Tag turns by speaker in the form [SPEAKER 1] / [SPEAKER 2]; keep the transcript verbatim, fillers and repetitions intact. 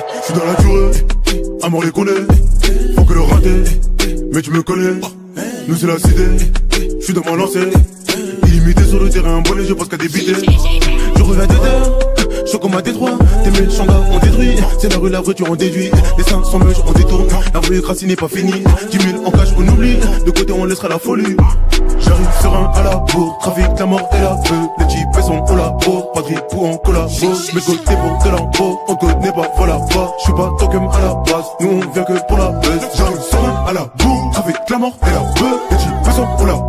[SPEAKER 1] J'suis dans la durée, à mort les connaît. Faut que le rater, mais tu me connais. Nous c'est la cité, j'suis dans ma lancée. Illimité sur le terrain, bonnet, je pense qu'à débiter. Je reviens de terre, chaud comme à Détroit. Tes méchants gars ont détruit, c'est la rue, la voiture on déduit. Les cinq cents mèches on détourne, la rue grâce n'est pas finie. Dix mille en cash on oublie, de côté on laissera la folie. J'arrive serein à la bourre, trafic, la mort et la feu. Les types sont au labo, pas de ripou en collabo. Mais côté pour de l'impôt, on connaît pas, voilà pas. J'suis pas token à la base, nous on vient que pour la baisse. J'arrive serein à la bourre, trafic, la mort et la feu. Les types sont au labo,